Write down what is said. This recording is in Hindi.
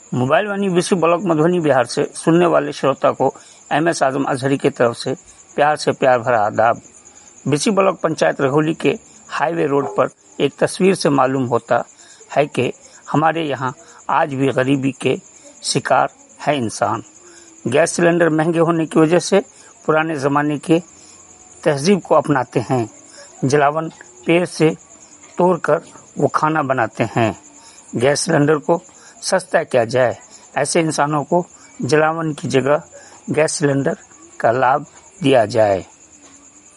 मोबाइल वाणी विश्व ब्लॉक मधुबनी बिहार से सुनने वाले श्रोता को MS आजम अजहरी की तरफ से प्यार भरा आदाब। विश्व ब्लॉक पंचायत रघोली के हाईवे रोड पर एक तस्वीर से मालूम होता है कि हमारे यहाँ आज भी गरीबी के शिकार है इंसान। गैस सिलेंडर महंगे होने की वजह से पुराने ज़माने के तहजीब को अपनाते हैं। जलावन पेड़ से तोड़कर वो खाना बनाते हैं। गैस सिलेंडर को सस्ता किया जाए, ऐसे इंसानों को जलावन की जगह गैस सिलेंडर का लाभ दिया जाए।